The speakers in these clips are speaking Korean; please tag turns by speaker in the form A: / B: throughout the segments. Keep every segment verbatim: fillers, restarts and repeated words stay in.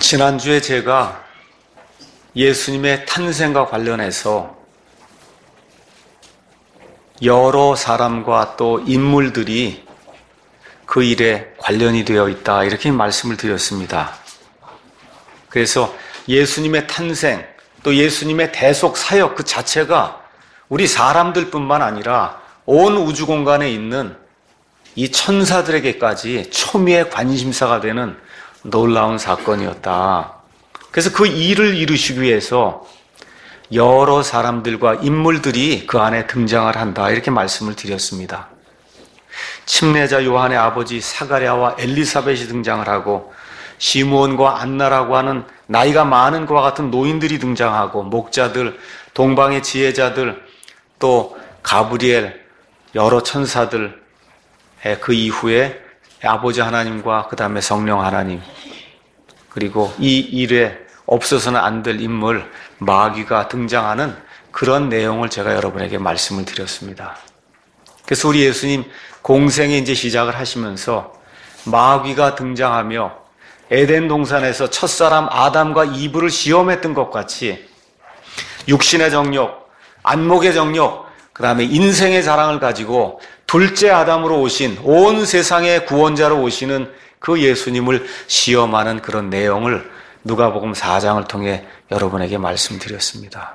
A: 지난주에 제가 예수님의 탄생과 관련해서 여러 사람과 또 인물들이 그 일에 관련이 되어 있다 이렇게 말씀을 드렸습니다. 그래서 예수님의 탄생 또 예수님의 대속 사역 그 자체가 우리 사람들뿐만 아니라 온 우주 공간에 있는 이 천사들에게까지 초미의 관심사가 되는 놀라운 사건이었다. 그래서 그 일을 이루시기 위해서 여러 사람들과 인물들이 그 안에 등장을 한다 이렇게 말씀을 드렸습니다. 침례자 요한의 아버지 사가랴와 엘리사벳이 등장을 하고 시므온과 안나라고 하는 나이가 많은 것과 같은 노인들이 등장하고 목자들, 동방의 지혜자들, 또 가브리엘, 여러 천사들, 그 이후에 아버지 하나님과 그 다음에 성령 하나님, 그리고 이 일에 없어서는 안 될 인물 마귀가 등장하는 그런 내용을 제가 여러분에게 말씀을 드렸습니다. 그래서 우리 예수님 공생에 이제 시작을 하시면서 마귀가 등장하며 에덴 동산에서 첫사람 아담과 이브를 시험했던 것 같이 육신의 정욕, 안목의 정욕, 그 다음에 인생의 자랑을 가지고 둘째 아담으로 오신 온 세상의 구원자로 오시는 그 예수님을 시험하는 그런 내용을 누가복음 사 장을 통해 여러분에게 말씀드렸습니다.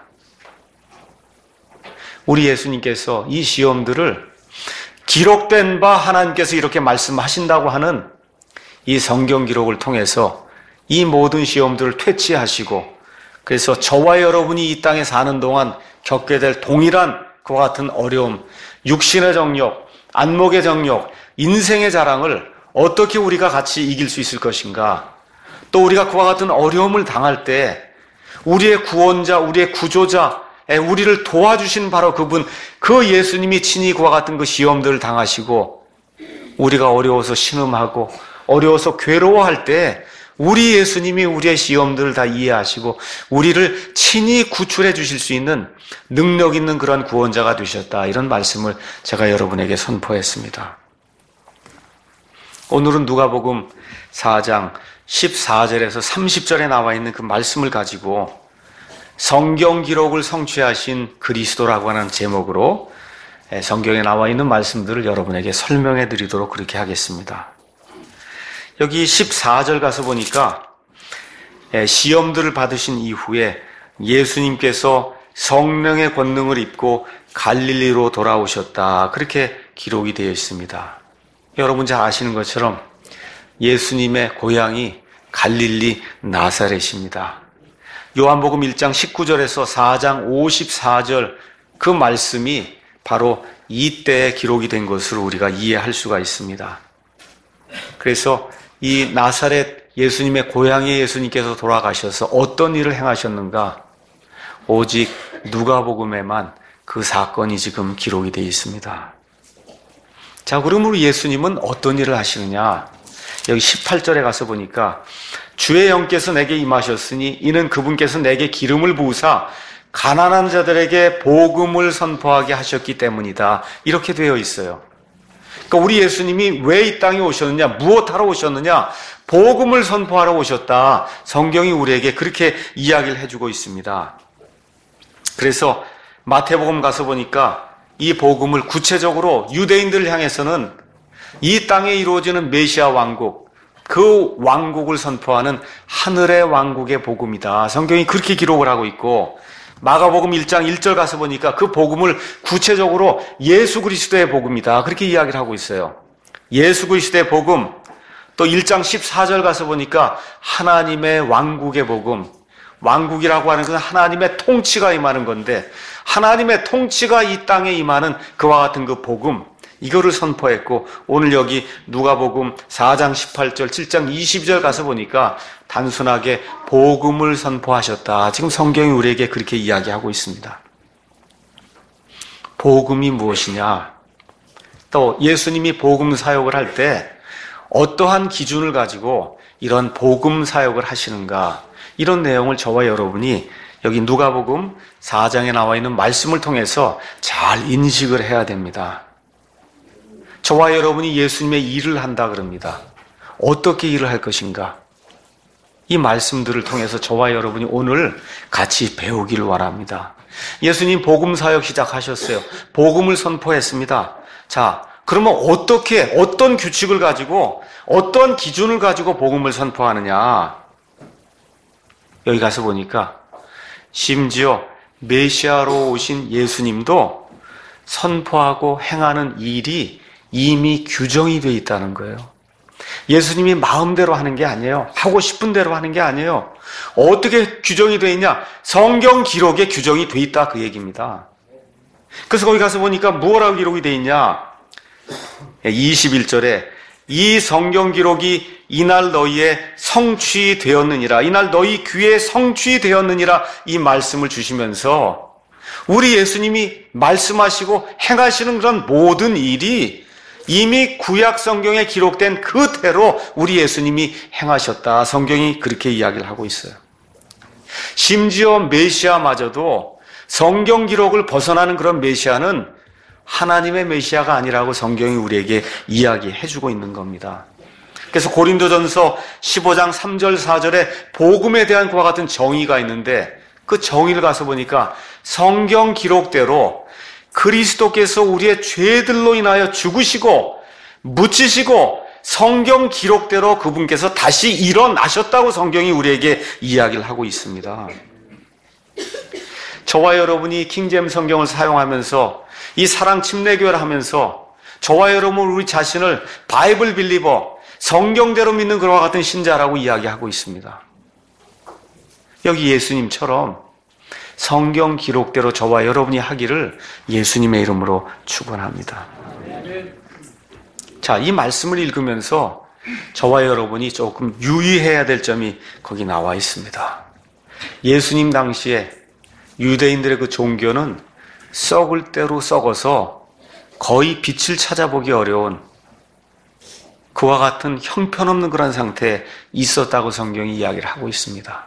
A: 우리 예수님께서 이 시험들을 기록된 바 하나님께서 이렇게 말씀하신다고 하는 이 성경 기록을 통해서 이 모든 시험들을 퇴치하시고, 그래서 저와 여러분이 이 땅에 사는 동안 겪게 될 동일한 그와 같은 어려움, 육신의 정욕, 안목의 정욕, 인생의 자랑을 어떻게 우리가 같이 이길 수 있을 것인가, 또 우리가 그와 같은 어려움을 당할 때 우리의 구원자, 우리의 구조자, 우리를 도와주신 바로 그분, 그 예수님이 친히 그와 같은 그 시험들을 당하시고 우리가 어려워서 신음하고 어려워서 괴로워할 때 우리 예수님이 우리의 시험들을 다 이해하시고 우리를 친히 구출해 주실 수 있는 능력 있는 그런 구원자가 되셨다, 이런 말씀을 제가 여러분에게 선포했습니다. 오늘은 누가복음 사 장 십사 절에서 삼십 절에 나와 있는 그 말씀을 가지고 성경 기록을 성취하신 그리스도라고 하는 제목으로 성경에 나와 있는 말씀들을 여러분에게 설명해 드리도록 그렇게 하겠습니다. 여기 십사 절 가서 보니까 시험들을 받으신 이후에 예수님께서 성령의 권능을 입고 갈릴리로 돌아오셨다, 그렇게 기록이 되어 있습니다. 여러분 잘 아시는 것처럼 예수님의 고향이 갈릴리 나사렛입니다. 요한복음 일 장 십구 절에서 사 장 오십사 절 그 말씀이 바로 이때에 기록이 된 것으로 우리가 이해할 수가 있습니다. 그래서 이 나사렛 예수님의 고향에 예수님께서 돌아가셔서 어떤 일을 행하셨는가, 오직 누가복음에만 그 사건이 지금 기록이 되어 있습니다. 자, 그러므로 예수님은 어떤 일을 하시느냐, 여기 십팔 절에 가서 보니까 주의 영께서 내게 임하셨으니 이는 그분께서 내게 기름을 부으사 가난한 자들에게 복음을 선포하게 하셨기 때문이다, 이렇게 되어 있어요. 그러니까 우리 예수님이 왜 이 땅에 오셨느냐, 무엇하러 오셨느냐, 복음을 선포하러 오셨다, 성경이 우리에게 그렇게 이야기를 해주고 있습니다. 그래서 마태복음 가서 보니까 이 복음을 구체적으로 유대인들을 향해서는 이 땅에 이루어지는 메시아 왕국, 그 왕국을 선포하는 하늘의 왕국의 복음이다, 성경이 그렇게 기록을 하고 있고, 마가복음 일 장 일 절 가서 보니까 그 복음을 구체적으로 예수 그리스도의 복음이다, 그렇게 이야기를 하고 있어요. 예수 그리스도의 복음. 또 일 장 십사 절 가서 보니까 하나님의 왕국의 복음. 왕국이라고 하는 것은 하나님의 통치가 임하는 건데, 하나님의 통치가 이 땅에 임하는 그와 같은 그 복음, 이거를 선포했고, 오늘 여기 누가복음 사 장 십팔 절, 칠 장 이십 절 가서 보니까 단순하게 복음을 선포하셨다, 지금 성경이 우리에게 그렇게 이야기하고 있습니다. 복음이 무엇이냐, 또 예수님이 복음 사역을 할 때 어떠한 기준을 가지고 이런 복음 사역을 하시는가, 이런 내용을 저와 여러분이 여기 누가복음 사 장에 나와 있는 말씀을 통해서 잘 인식을 해야 됩니다. 저와 여러분이 예수님의 일을 한다 그럽니다. 어떻게 일을 할 것인가? 이 말씀들을 통해서 저와 여러분이 오늘 같이 배우기를 원합니다. 예수님 복음 사역 시작하셨어요. 복음을 선포했습니다. 자, 그러면 어떻게, 어떤 규칙을 가지고, 어떤 기준을 가지고 복음을 선포하느냐? 여기 가서 보니까 심지어 메시아로 오신 예수님도 선포하고 행하는 일이 이미 규정이 되어 있다는 거예요. 예수님이 마음대로 하는 게 아니에요. 하고 싶은 대로 하는 게 아니에요. 어떻게 규정이 되어 있냐? 성경 기록에 규정이 되어 있다, 그 얘기입니다. 그래서 거기 가서 보니까 뭐라고 기록이 되어 있냐? 이십일 절에 이 성경 기록이 이날 너희의 성취되었느니라, 이날 너희 귀에 성취되었느니라, 이 말씀을 주시면서 우리 예수님이 말씀하시고 행하시는 그런 모든 일이 이미 구약 성경에 기록된 그대로 우리 예수님이 행하셨다, 성경이 그렇게 이야기를 하고 있어요. 심지어 메시아마저도 성경 기록을 벗어나는 그런 메시아는 하나님의 메시아가 아니라고 성경이 우리에게 이야기해주고 있는 겁니다. 그래서 고린도전서 십오 장 삼 절 사 절에 복음에 대한 그와 같은 정의가 있는데, 그 정의를 가서 보니까 성경 기록대로 그리스도께서 우리의 죄들로 인하여 죽으시고 묻히시고 성경 기록대로 그분께서 다시 일어나셨다고 성경이 우리에게 이야기를 하고 있습니다. 저와 여러분이 킹제임스 성경을 사용하면서 이 사랑 침례교회를 하면서 저와 여러분 우리 자신을 바이블 빌리버, 성경대로 믿는 그와 같은 신자라고 이야기하고 있습니다. 여기 예수님처럼 성경 기록대로 저와 여러분이 하기를 예수님의 이름으로 축원합니다. 자, 이 말씀을 읽으면서 저와 여러분이 조금 유의해야 될 점이 거기 나와 있습니다. 예수님 당시에 유대인들의 그 종교는 썩을 대로 썩어서 거의 빛을 찾아보기 어려운 그와 같은 형편없는 그런 상태에 있었다고 성경이 이야기를 하고 있습니다.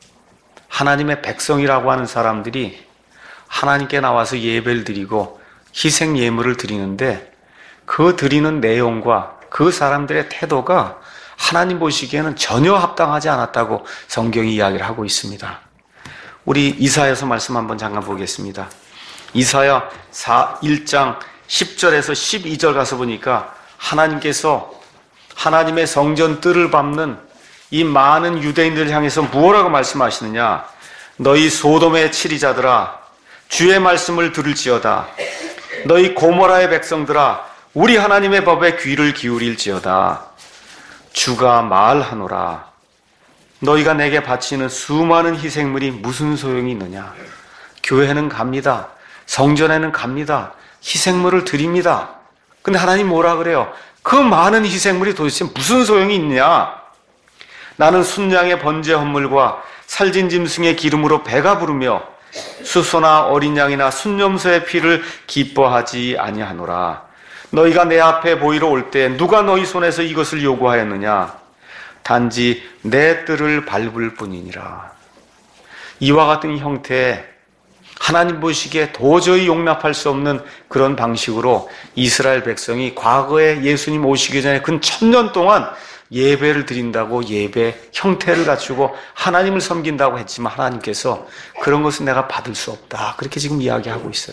A: 하나님의 백성이라고 하는 사람들이 하나님께 나와서 예배를 드리고 희생 예물을 드리는데 그 드리는 내용과 그 사람들의 태도가 하나님 보시기에는 전혀 합당하지 않았다고 성경이 이야기를 하고 있습니다. 우리 이사야서 말씀 한번 잠깐 보겠습니다. 이사야 일 장 십 절에서 십이 절 가서 보니까 하나님께서 하나님의 성전 뜰을 밟는 이 많은 유대인들을 향해서 무엇라고 말씀하시느냐? 너희 소돔의 치리자들아, 주의 말씀을 들을지어다. 너희 고모라의 백성들아, 우리 하나님의 법에 귀를 기울일지어다. 주가 말하노라. 너희가 내게 바치는 수많은 희생물이 무슨 소용이 있느냐? 교회는 갑니다. 성전에는 갑니다. 희생물을 드립니다. 근데 하나님 뭐라 그래요? 그 많은 희생물이 도대체 무슨 소용이 있냐? 나는 순양의 번제 헌물과 살진 짐승의 기름으로 배가 부르며 수소나 어린 양이나 순염소의 피를 기뻐하지 아니하노라. 너희가 내 앞에 보이러 올 때 누가 너희 손에서 이것을 요구하였느냐? 단지 내 뜰을 밟을 뿐이니라. 이와 같은 형태의 하나님 보시기에 도저히 용납할 수 없는 그런 방식으로 이스라엘 백성이 과거에 예수님 오시기 전에 근 천년 동안 예배를 드린다고 예배 형태를 갖추고 하나님을 섬긴다고 했지만 하나님께서 그런 것은 내가 받을 수 없다, 그렇게 지금 이야기하고 있어요.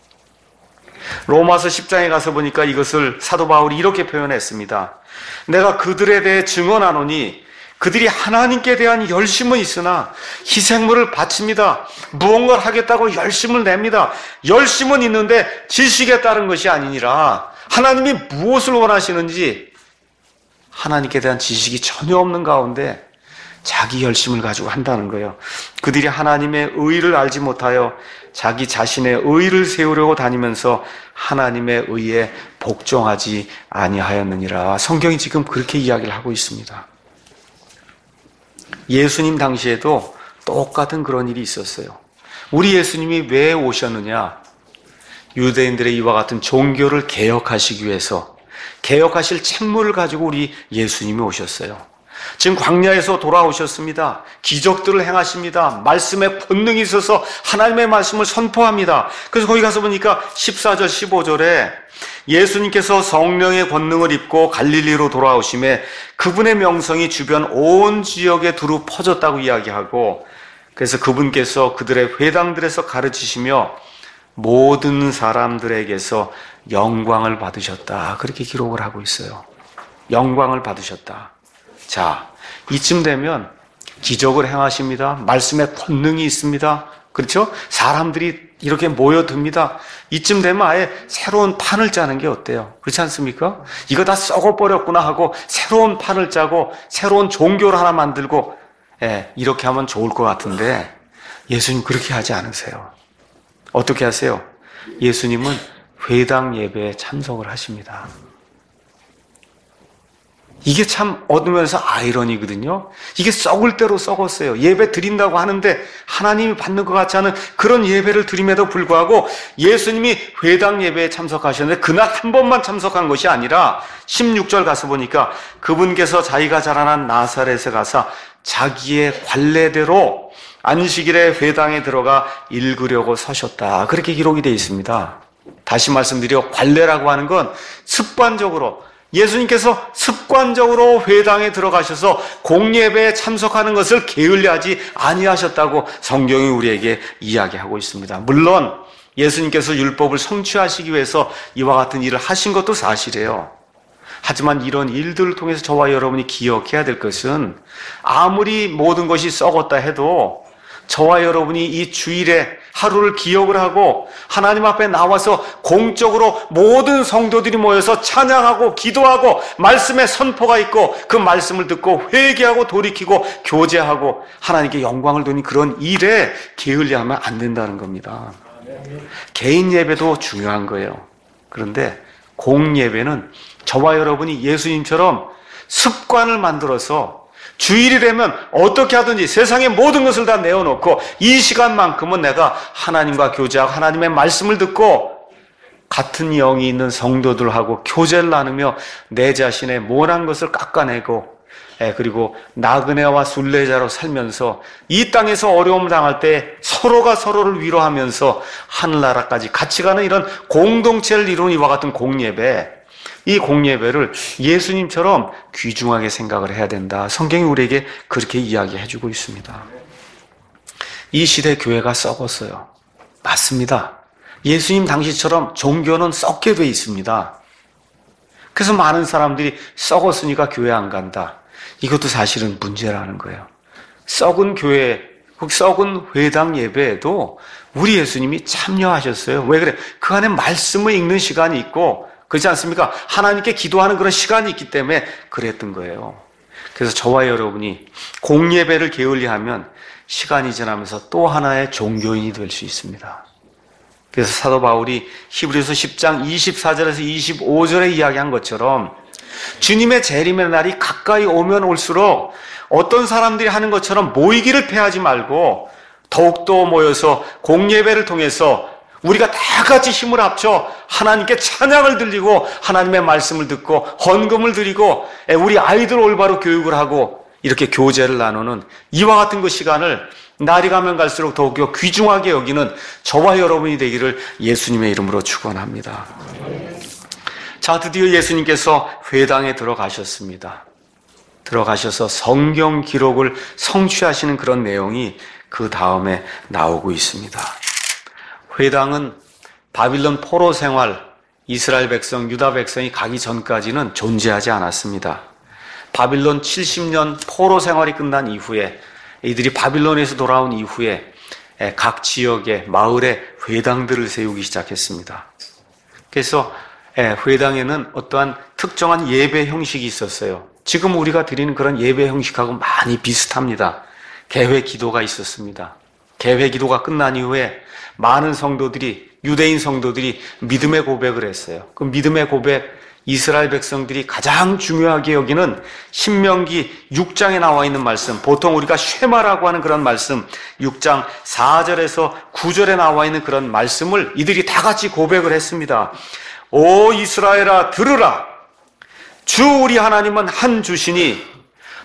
A: 로마서 십 장에 가서 보니까 이것을 사도 바울이 이렇게 표현했습니다. 내가 그들에 대해 증언하노니 그들이 하나님께 대한 열심은 있으나 희생물을 바칩니다. 무언가를 하겠다고 열심을 냅니다. 열심은 있는데 지식에 따른 것이 아니니라. 하나님이 무엇을 원하시는지 하나님께 대한 지식이 전혀 없는 가운데 자기 열심을 가지고 한다는 거예요. 그들이 하나님의 의를 알지 못하여 자기 자신의 의를 세우려고 다니면서 하나님의 의에 복종하지 아니하였느니라. 성경이 지금 그렇게 이야기를 하고 있습니다. 예수님 당시에도 똑같은 그런 일이 있었어요. 우리 예수님이 왜 오셨느냐? 유대인들의 이와 같은 종교를 개혁하시기 위해서 개혁하실 책무를 가지고 우리 예수님이 오셨어요. 지금 광야에서 돌아오셨습니다. 기적들을 행하십니다. 말씀에 권능이 있어서 하나님의 말씀을 선포합니다. 그래서 거기 가서 보니까 십사 절 십오 절에 예수님께서 성령의 권능을 입고 갈릴리로 돌아오심에 그분의 명성이 주변 온 지역에 두루 퍼졌다고 이야기하고, 그래서 그분께서 그들의 회당들에서 가르치시며 모든 사람들에게서 영광을 받으셨다. 그렇게 기록을 하고 있어요. 영광을 받으셨다. 자, 이쯤 되면 기적을 행하십니다. 말씀에 권능이 있습니다. 그렇죠? 사람들이 이렇게 모여듭니다. 이쯤 되면 아예 새로운 판을 짜는 게 어때요? 그렇지 않습니까? 이거 다 썩어버렸구나 하고 새로운 판을 짜고 새로운 종교를 하나 만들고, 예, 이렇게 하면 좋을 것 같은데 예수님 그렇게 하지 않으세요. 어떻게 하세요? 예수님은 회당 예배에 참석을 하십니다. 이게 참 얻으면서 아이러니거든요. 이게 썩을 대로 썩었어요. 예배 드린다고 하는데 하나님이 받는 것 같지 않은 그런 예배를 드림에도 불구하고 예수님이 회당 예배에 참석하셨는데 그날 한 번만 참석한 것이 아니라 십육 절 가서 보니까 그분께서 자기가 자라난 나사렛에 가서 자기의 관례대로 안식일에 회당에 들어가 읽으려고 서셨다. 그렇게 기록이 되어 있습니다. 다시 말씀드려, 관례라고 하는 건 습관적으로, 예수님께서 습관적으로 회당에 들어가셔서 공예배에 참석하는 것을 게을리하지 아니하셨다고 성경이 우리에게 이야기하고 있습니다. 물론 예수님께서 율법을 성취하시기 위해서 이와 같은 일을 하신 것도 사실이에요. 하지만 이런 일들을 통해서 저와 여러분이 기억해야 될 것은 아무리 모든 것이 썩었다 해도 저와 여러분이 이 주일에 하루를 기억을 하고 하나님 앞에 나와서 공적으로 모든 성도들이 모여서 찬양하고 기도하고 말씀의 선포가 있고 그 말씀을 듣고 회개하고 돌이키고 교제하고 하나님께 영광을 돌리는 그런 일에 게을리하면 안 된다는 겁니다. 개인 예배도 중요한 거예요. 그런데 공예배는 저와 여러분이 예수님처럼 습관을 만들어서 주일이 되면 어떻게 하든지 세상의 모든 것을 다 내어놓고 이 시간만큼은 내가 하나님과 교제하고 하나님의 말씀을 듣고 같은 영이 있는 성도들하고 교제를 나누며 내 자신의 모난 것을 깎아내고, 그리고 나그네와 순례자로 살면서 이 땅에서 어려움을 당할 때 서로가 서로를 위로하면서 하늘나라까지 같이 가는 이런 공동체를 이루는 이와 같은 공예배, 이 공예배를 예수님처럼 귀중하게 생각을 해야 된다. 성경이 우리에게 그렇게 이야기해주고 있습니다. 이 시대 교회가 썩었어요. 맞습니다. 예수님 당시처럼 종교는 썩게 돼 있습니다. 그래서 많은 사람들이 썩었으니까 교회 안 간다. 이것도 사실은 문제라는 거예요. 썩은 교회, 썩은 회당 예배에도 우리 예수님이 참여하셨어요. 왜 그래? 그 안에 말씀을 읽는 시간이 있고, 그렇지 않습니까? 하나님께 기도하는 그런 시간이 있기 때문에 그랬던 거예요. 그래서 저와 여러분이 공예배를 게을리하면 시간이 지나면서 또 하나의 종교인이 될 수 있습니다. 그래서 사도 바울이 히브리서 십 장 이십사 절에서 이십오 절에 이야기한 것처럼 주님의 재림의 날이 가까이 오면 올수록 어떤 사람들이 하는 것처럼 모이기를 패하지 말고 더욱더 모여서 공예배를 통해서 우리가 다 같이 힘을 합쳐 하나님께 찬양을 들리고 하나님의 말씀을 듣고 헌금을 드리고 우리 아이들 올바로 교육을 하고 이렇게 교제를 나누는 이와 같은 그 시간을 날이 가면 갈수록 더욱더 귀중하게 여기는 저와 여러분이 되기를 예수님의 이름으로 축원합니다. 자, 드디어 예수님께서 회당에 들어가셨습니다. 들어가셔서 성경 기록을 성취하시는 그런 내용이 그 다음에 나오고 있습니다. 회당은 바빌론 포로 생활, 이스라엘 백성, 유다 백성이 가기 전까지는 존재하지 않았습니다. 바빌론 칠십 년 포로 생활이 끝난 이후에 이들이 바빌론에서 돌아온 이후에 각 지역의 마을에 회당들을 세우기 시작했습니다. 그래서 회당에는 어떠한 특정한 예배 형식이 있었어요. 지금 우리가 드리는 그런 예배 형식하고 많이 비슷합니다. 개회 기도가 있었습니다. 개회 기도가 끝난 이후에 많은 성도들이, 유대인 성도들이 믿음의 고백을 했어요. 그 믿음의 고백, 이스라엘 백성들이 가장 중요하게 여기는 신명기 육 장에 나와 있는 말씀, 보통 우리가 쉐마라고 하는 그런 말씀, 육 장 사 절에서 구 절에 나와 있는 그런 말씀을 이들이 다 같이 고백을 했습니다. 오 이스라엘아 들으라. 주 우리 하나님은 한 주시니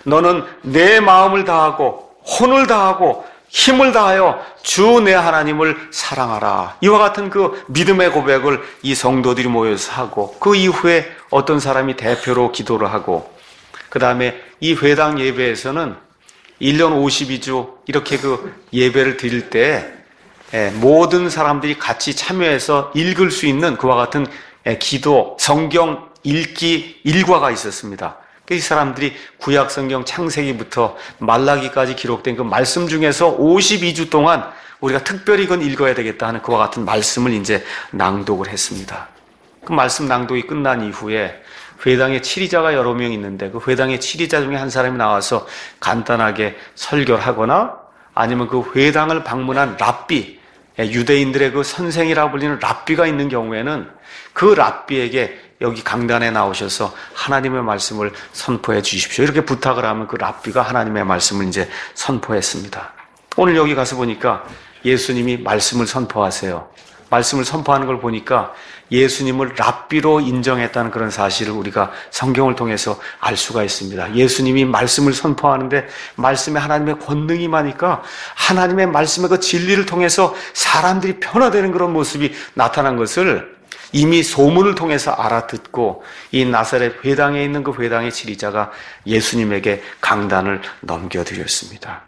A: 너는 내 마음을 다하고 혼을 다하고 힘을 다하여 주 내 하나님을 사랑하라. 이와 같은 그 믿음의 고백을 이 성도들이 모여서 하고, 그 이후에 어떤 사람이 대표로 기도를 하고, 그 다음에 이 회당 예배에서는 일 년 오십이 주 이렇게 그 예배를 드릴 때 모든 사람들이 같이 참여해서 읽을 수 있는 그와 같은 기도, 성경 읽기 일과가 있었습니다. 이 사람들이 구약 성경 창세기부터 말라기까지 기록된 그 말씀 중에서 오십이 주 동안 우리가 특별히 이건 읽어야 되겠다 하는 그와 같은 말씀을 이제 낭독을 했습니다. 그 말씀 낭독이 끝난 이후에 회당에 치리자가 여러 명 있는데 그 회당의 치리자 중에 한 사람이 나와서 간단하게 설교를 하거나 아니면 그 회당을 방문한 랍비, 유대인들의 그 선생이라고 불리는 랍비가 있는 경우에는 그 랍비에게 여기 강단에 나오셔서 하나님의 말씀을 선포해 주십시오. 이렇게 부탁을 하면 그 랍비가 하나님의 말씀을 이제 선포했습니다. 오늘 여기 가서 보니까 예수님이 말씀을 선포하세요. 말씀을 선포하는 걸 보니까 예수님을 랍비로 인정했다는 그런 사실을 우리가 성경을 통해서 알 수가 있습니다. 예수님이 말씀을 선포하는데 말씀에 하나님의 권능이 임하니까 하나님의 말씀의 그 진리를 통해서 사람들이 변화되는 그런 모습이 나타난 것을 이미 소문을 통해서 알아듣고 이 나사렛 회당에 있는 그 회당의 지리자가 예수님에게 강단을 넘겨드렸습니다.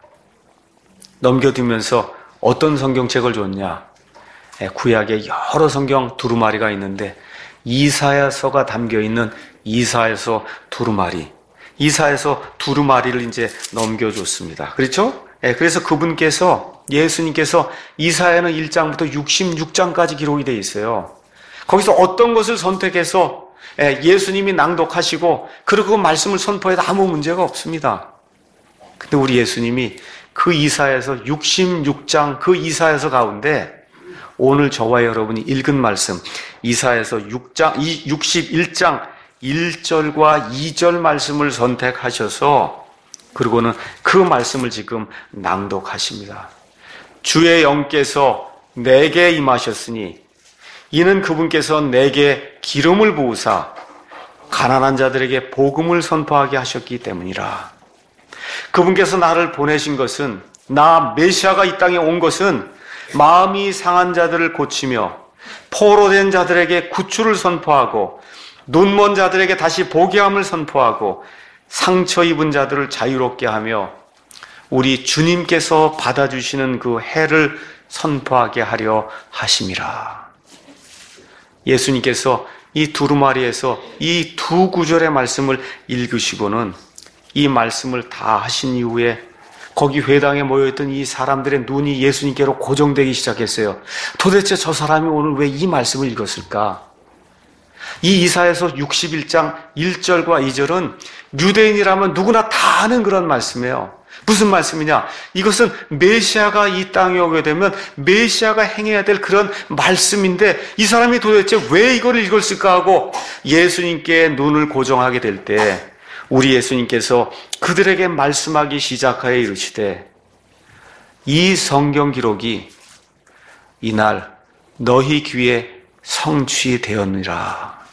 A: 넘겨드리면서 어떤 성경책을 줬냐? 구약에 여러 성경 두루마리가 있는데 이사야서가 담겨있는 이사야서 두루마리, 이사야서 두루마리를 이제 넘겨줬습니다. 그렇죠? 그래서 그분께서, 예수님께서 이사야는 일 장부터 육십육 장까지 기록이 되어 있어요. 거기서 어떤 것을 선택해서 예수님이 낭독하시고 그리고 그 말씀을 선포해도 아무 문제가 없습니다. 근데 우리 예수님이 그 이사야서 육십육 장 그 이사야서 가운데 오늘 저와 여러분이 읽은 말씀 이사야서 육 장, 육십일 장 일 절과 이 절 말씀을 선택하셔서 그리고는 그 말씀을 지금 낭독하십니다. 주의 영께서 내게 임하셨으니 이는 그분께서 내게 기름을 부으사 가난한 자들에게 복음을 선포하게 하셨기 때문이라. 그분께서 나를 보내신 것은, 나 메시아가 이 땅에 온 것은 마음이 상한 자들을 고치며 포로된 자들에게 구출을 선포하고 눈먼 자들에게 다시 보게 함을 선포하고 상처 입은 자들을 자유롭게 하며 우리 주님께서 받아주시는 그 해를 선포하게 하려 하심이라. 예수님께서 이 두루마리에서 이 두 구절의 말씀을 읽으시고는 이 말씀을 다 하신 이후에 거기 회당에 모여있던 이 사람들의 눈이 예수님께로 고정되기 시작했어요. 도대체 저 사람이 오늘 왜 이 말씀을 읽었을까? 이 이사야서 육십일 장 일 절과 이 절은 유대인이라면 누구나 다 아는 그런 말씀이에요. 무슨 말씀이냐? 이것은 메시아가 이 땅에 오게 되면 메시아가 행해야 될 그런 말씀인데 이 사람이 도대체 왜 이걸 읽었을까 하고 예수님께 눈을 고정하게 될 때 우리 예수님께서 그들에게 말씀하기 시작하여 이르시되 이 성경 기록이 이날 너희 귀에 성취되었느니라.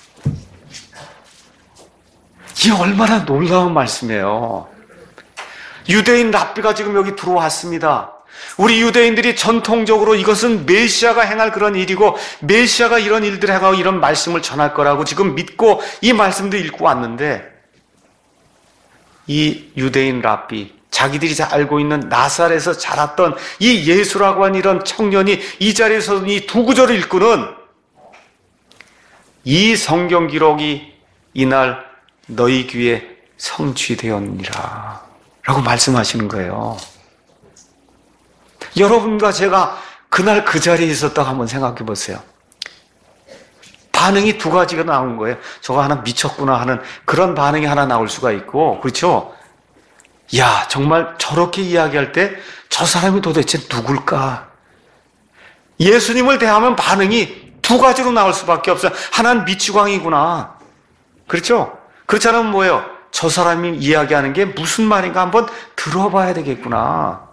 A: 이게 얼마나 놀라운 말씀이에요. 유대인 랍비가 지금 여기 들어왔습니다. 우리 유대인들이 전통적으로 이것은 메시아가 행할 그런 일이고 메시아가 이런 일들을 행하고 이런 말씀을 전할 거라고 지금 믿고 이 말씀도 읽고 왔는데 이 유대인 랍비, 자기들이 잘 알고 있는 나사렛에서 자랐던 이 예수라고 하는 이런 청년이 이 자리에서 이 두 구절을 읽고는 이 성경 기록이 이날 너희 귀에 성취되었느니라 라고 말씀하시는 거예요. 여러분과 제가 그날 그 자리에 있었다고 한번 생각해 보세요. 반응이 두 가지가 나온 거예요. 저거 하나 미쳤구나 하는 그런 반응이 하나 나올 수가 있고, 그렇죠? 야, 정말 저렇게 이야기할 때 저 사람이 도대체 누굴까? 예수님을 대하면 반응이 두 가지로 나올 수밖에 없어요. 하나는 미치광이구나. 그렇죠? 그렇지 않으면 뭐예요? 저 사람이 이야기하는 게 무슨 말인가 한번 들어봐야 되겠구나.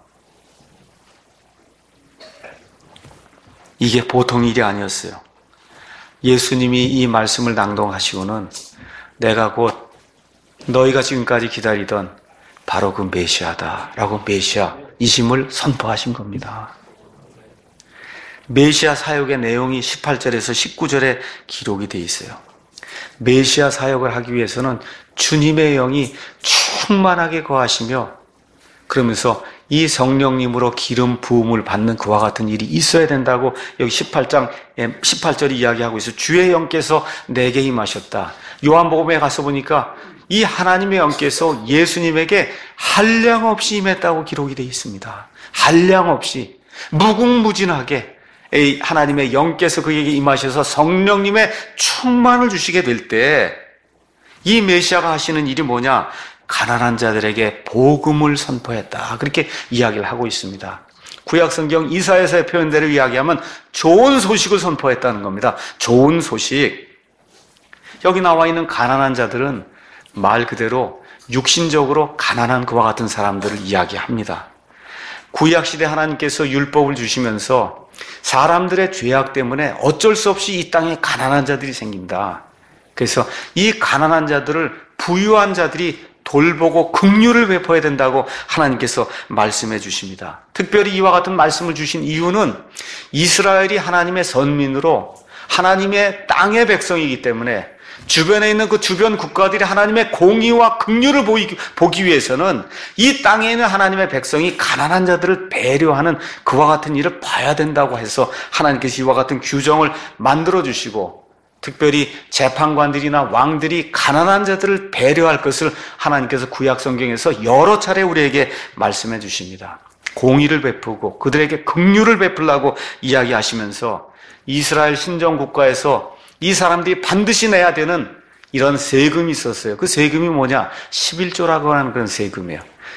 A: 이게 보통 일이 아니었어요. 예수님이 이 말씀을 낭독하시고는 내가 곧 너희가 지금까지 기다리던 바로 그 메시아다라고 메시아 이심을 선포하신 겁니다. 메시아 사역의 내용이 십팔 절에서 십구 절에 기록이 되어 있어요. 메시아 사역을 하기 위해서는 주님의 영이 충만하게 거하시며 그러면서 이 성령님으로 기름 부음을 받는 그와 같은 일이 있어야 된다고 여기 십팔 장 십팔 절이 이야기하고 있어요. 주의 영께서 내게 임하셨다. 요한복음에 가서 보니까 이 하나님의 영께서 예수님에게 한량없이 임했다고 기록이 되어 있습니다. 한량없이 무궁무진하게 하나님의 영께서 그에게 임하셔서 성령님의 충만을 주시게 될 때 이 메시아가 하시는 일이 뭐냐? 가난한 자들에게 복음을 선포했다. 그렇게 이야기를 하고 있습니다. 구약성경 이사야서의 표현대로 이야기하면 좋은 소식을 선포했다는 겁니다. 좋은 소식. 여기 나와 있는 가난한 자들은 말 그대로 육신적으로 가난한 그와 같은 사람들을 이야기합니다. 구약시대 하나님께서 율법을 주시면서 사람들의 죄악 때문에 어쩔 수 없이 이 땅에 가난한 자들이 생긴다. 그래서 이 가난한 자들을 부유한 자들이 돌보고 긍휼을 베풀어야 된다고 하나님께서 말씀해 주십니다. 특별히 이와 같은 말씀을 주신 이유는 이스라엘이 하나님의 선민으로 하나님의 땅의 백성이기 때문에 주변에 있는 그 주변 국가들이 하나님의 공의와 긍휼을 보기 위해서는 이 땅에 있는 하나님의 백성이 가난한 자들을 배려하는 그와 같은 일을 봐야 된다고 해서 하나님께서 이와 같은 규정을 만들어 주시고 특별히 재판관들이나 왕들이 가난한 자들을 배려할 것을 하나님께서 구약 성경에서 여러 차례 우리에게 말씀해 주십니다. 공의를 베푸고 그들에게 긍휼을 베풀라고 이야기하시면서 이스라엘 신정 국가에서 이 사람들이 반드시 내야 되는 이런 세금이 있었어요. 그 세금이 뭐냐? 십일조라고 하는 그런 세금이에요.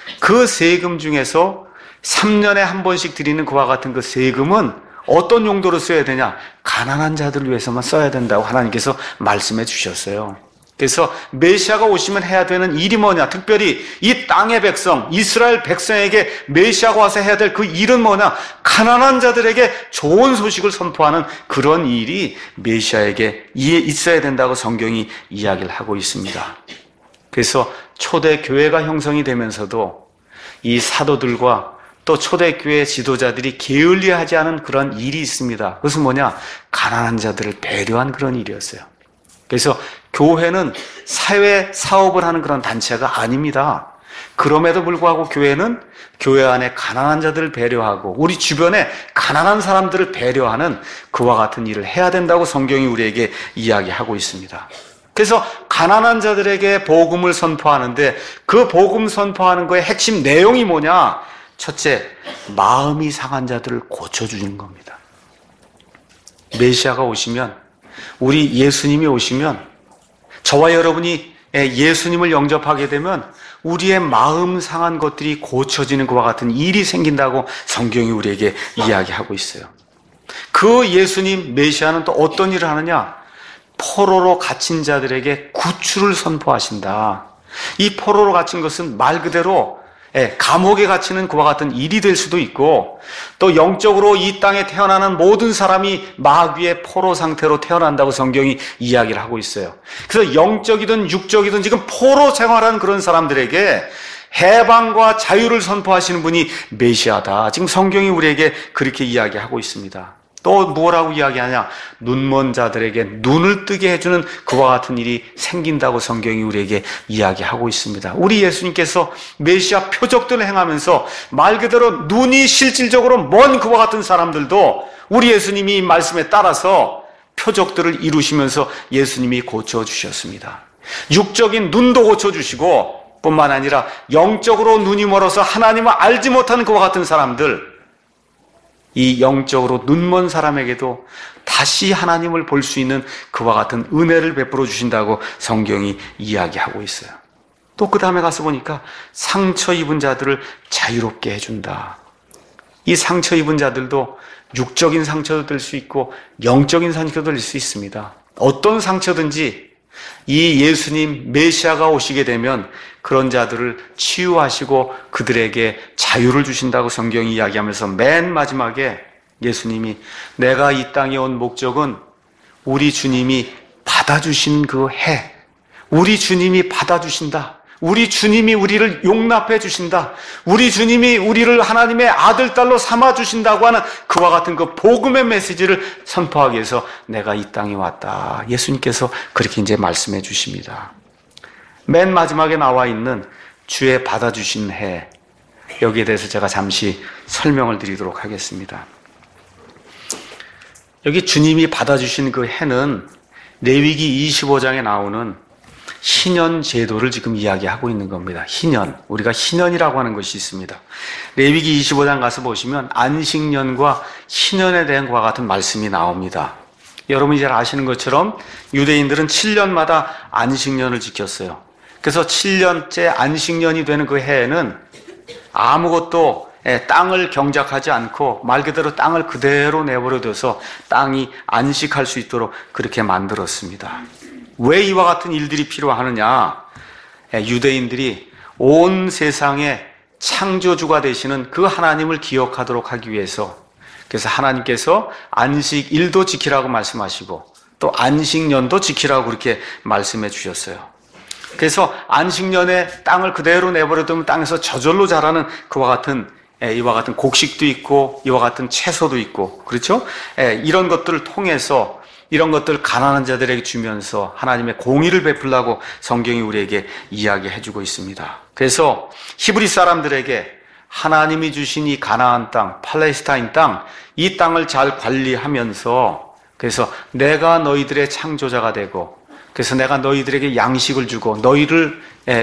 A: 그 세금 중에서 삼 년에 한 번씩 드리는 그와 같은 그 세금은 어떤 용도로 써야 되냐? 가난한 자들을 위해서만 써야 된다고 하나님께서 말씀해 주셨어요. 그래서 메시아가 오시면 해야 되는 일이 뭐냐? 특별히 이 땅의 백성, 이스라엘 백성에게 메시아가 와서 해야 될 그 일은 뭐냐? 가난한 자들에게 좋은 소식을 선포하는 그런 일이 메시아에게 있어야 된다고 성경이 이야기를 하고 있습니다. 그래서 초대 교회가 형성이 되면서도 이 사도들과 또 초대교회 지도자들이 게을리하지 않은 그런 일이 있습니다. 그것은 뭐냐? 가난한 자들을 배려한 그런 일이었어요. 그래서 교회는 사회 사업을 하는 그런 단체가 아닙니다. 그럼에도 불구하고 교회는 교회 안에 가난한 자들을 배려하고 우리 주변에 가난한 사람들을 배려하는 그와 같은 일을 해야 된다고 성경이 우리에게 이야기하고 있습니다. 그래서 가난한 자들에게 복음을 선포하는데 그 복음 선포하는 거의 핵심 내용이 뭐냐? 첫째, 마음이 상한 자들을 고쳐주는 겁니다. 메시아가 오시면, 우리 예수님이 오시면, 저와 여러분이 예수님을 영접하게 되면 우리의 마음 상한 것들이 고쳐지는 것과 같은 일이 생긴다고 성경이 우리에게 이야기하고 있어요. 그 예수님 메시아는 또 어떤 일을 하느냐? 포로로 갇힌 자들에게 구출을 선포하신다. 이 포로로 갇힌 것은 말 그대로 감옥에 갇히는 그와 같은 일이 될 수도 있고 또 영적으로 이 땅에 태어나는 모든 사람이 마귀의 포로 상태로 태어난다고 성경이 이야기를 하고 있어요. 그래서 영적이든 육적이든 지금 포로 생활하는 그런 사람들에게 해방과 자유를 선포하시는 분이 메시아다. 지금 성경이 우리에게 그렇게 이야기하고 있습니다. 또 뭐라고 이야기하냐? 눈먼 자들에게 눈을 뜨게 해주는 그와 같은 일이 생긴다고 성경이 우리에게 이야기하고 있습니다. 우리 예수님께서 메시아 표적들을 행하면서 말 그대로 눈이 실질적으로 먼 그와 같은 사람들도 우리 예수님이 말씀에 따라서 표적들을 이루시면서 예수님이 고쳐주셨습니다. 육적인 눈도 고쳐주시고 뿐만 아니라 영적으로 눈이 멀어서 하나님을 알지 못하는 그와 같은 사람들, 이 영적으로 눈먼 사람에게도 다시 하나님을 볼 수 있는 그와 같은 은혜를 베풀어 주신다고 성경이 이야기하고 있어요. 또 그 다음에 가서 보니까 상처 입은 자들을 자유롭게 해준다. 이 상처 입은 자들도 육적인 상처도 될 수 있고 영적인 상처도 될 수 있습니다. 어떤 상처든지 이 예수님 메시아가 오시게 되면 그런 자들을 치유하시고 그들에게 자유를 주신다고 성경이 이야기하면서 맨 마지막에 예수님이 내가 이 땅에 온 목적은 우리 주님이 받아주신 그 해, 우리 주님이 받아주신다, 우리 주님이 우리를 용납해 주신다. 우리 주님이 우리를 하나님의 아들, 딸로 삼아 주신다고 하는 그와 같은 그 복음의 메시지를 선포하기 위해서 내가 이 땅에 왔다. 예수님께서 그렇게 이제 말씀해 주십니다. 맨 마지막에 나와 있는 주의 받아주신 해, 여기에 대해서 제가 잠시 설명을 드리도록 하겠습니다. 여기 주님이 받아주신 그 해는 레위기 이십오 장에 나오는 희년 제도를 지금 이야기하고 있는 겁니다. 희년, 우리가 희년이라고 하는 것이 있습니다. 레위기 이십오 장 가서 보시면 안식년과 희년에 대한 것과 같은 말씀이 나옵니다. 여러분이 잘 아시는 것처럼 유대인들은 칠 년마다 안식년을 지켰어요. 그래서 칠 년째 안식년이 되는 그 해에는 아무것도 땅을 경작하지 않고 말 그대로 땅을 그대로 내버려둬서 땅이 안식할 수 있도록 그렇게 만들었습니다. 왜 이와 같은 일들이 필요하느냐? 유대인들이 온 세상의 창조주가 되시는 그 하나님을 기억하도록 하기 위해서, 그래서 하나님께서 안식일도 지키라고 말씀하시고 또 안식년도 지키라고 그렇게 말씀해 주셨어요. 그래서 안식년에 땅을 그대로 내버려두면 땅에서 저절로 자라는 그와 같은 이와 같은 곡식도 있고 이와 같은 채소도 있고, 그렇죠? 이런 것들을 통해서 이런 것들 가난한 자들에게 주면서 하나님의 공의를 베풀라고 성경이 우리에게 이야기해주고 있습니다. 그래서 히브리 사람들에게 하나님이 주신 이 가나안 땅, 팔레스타인 땅, 이 땅을 잘 관리하면서 그래서 내가 너희들의 창조자가 되고 그래서 내가 너희들에게 양식을 주고 너희를